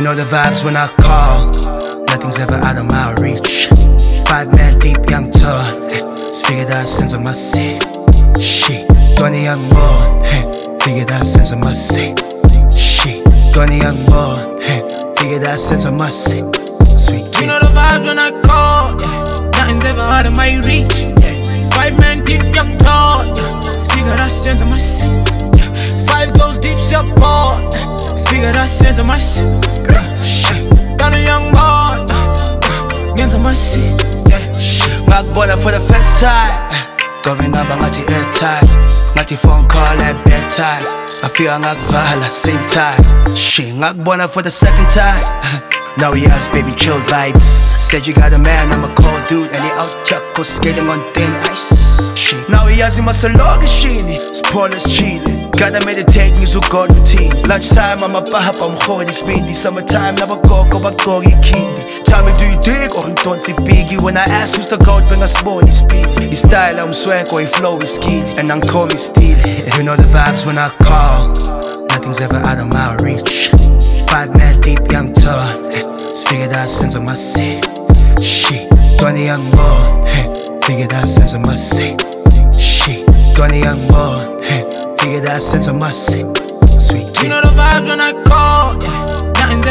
know the vibes when I call. Nothing's ever out of my reach. 5 man deep, young tour. Figured out since I must say. She 20 young boy. Figured out since I must say. She 20 young boy. Figured out since I must say. Sweet kid. You know the vibes when I call. Nothing's ever out of my reach. 5 man deep, young tall. Figured out since I must say. 5 goes deep, so bored. Figured out since I must say. Down a young boy. Against I must say. Magbola for the first time. Going up, I got the airtime. Got the phone call at bedtime. I feel ngakvala same time. She ngakbona for the second time. Now he has baby chill vibes. Said you got a man, I'm a cold dude. And he out chuckle skating on thin ice. She now he has him a salog shini. Spoilers chilling. Gotta meditate, ngizogoda routine. Lunchtime, I'm a bahap, I'm holding speedy. Summertime, never go bagogi kindi. Tell me, do you dig or don't see biggie? When I ask who's the goat, bring a sporty speed. His style, I'm swag, or he flow is skill. And I'm call me steel. You know the vibes when I call. Nothing's ever out of my reach. 5 man deep, young tour. Figured out since I must say. She 20 young boy. Figured out since I must say. She 20 young boy. Figured out since I must say. Sweet kid. You know the vibes when I call.